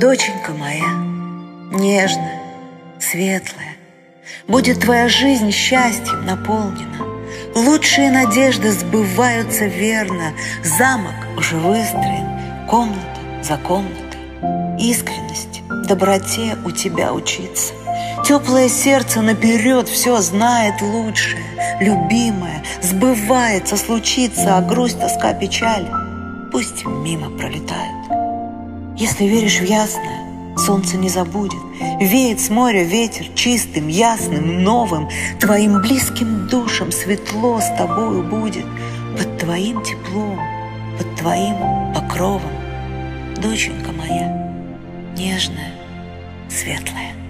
Доченька моя, нежная, светлая, будет твоя жизнь счастьем наполнена. Лучшие надежды сбываются верно. Замок уже выстроен, комната за комнатой. Искренность, доброте у тебя учиться. Теплое сердце наперед все знает лучшее. Любимое, сбывается, случится, а грусть, тоска, печаль пусть мимо пролетают. Если веришь в ясное, солнце не забудет. Веет с моря ветер чистым, ясным, новым. Твоим близким душам светло с тобою будет. Под твоим теплом, под твоим покровом. Доченька моя, нежная, светлая.